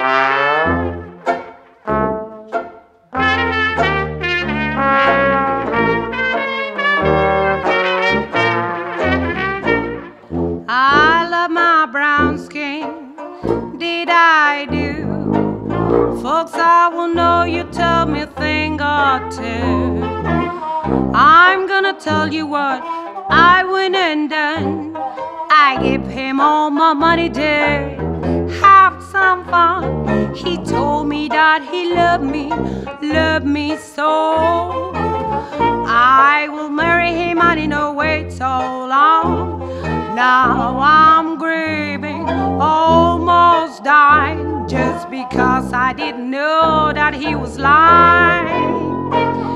I love my brown skin, did I do? Folks, I will know you told me a thing or two. I'm gonna tell you what I went and done. I gave him all my money to have some fun. He told me that he loved me so. I will marry him, I didn't know wait so long. Now I'm grieving, almost dying, just because I didn't know that he was lying.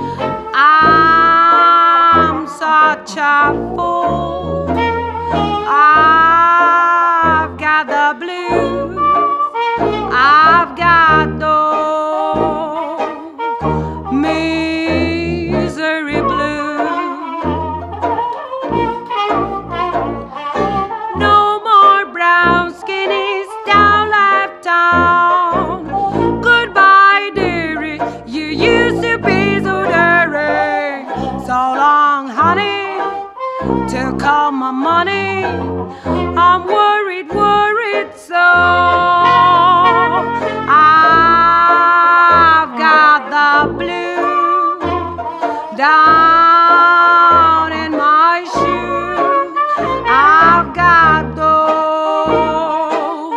I'm such a fool. I've got the blues. I've got those misery blues. No more brown skinnies down left town. Goodbye, dearie, you used to be so dirty. So long, honey, took all my money. I'm worried, worried so. I've got the blues down in my shoes. I've got those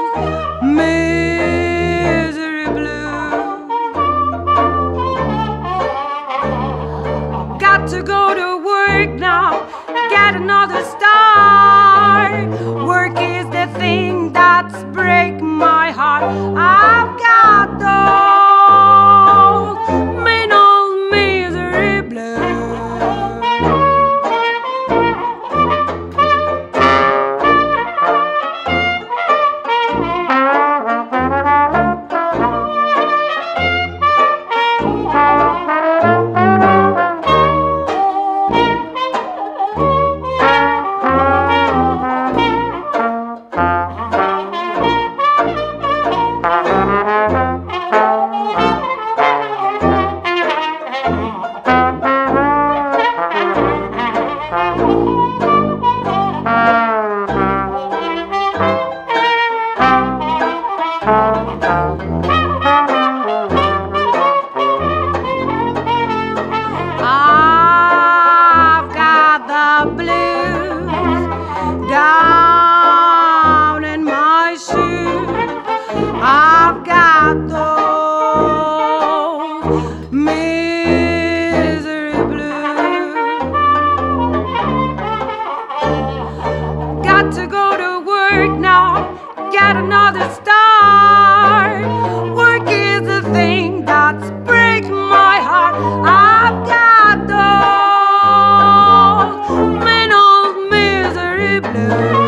misery blues. Got to go to work now, get another start. Work is the thing that's break my heart. I've got those mean old misery blues. I've got the blues down in my shoes. I've got those misery blues. Got to go to work now, get another start. Work is the thing that's break my heart. I've got those mean old misery blues.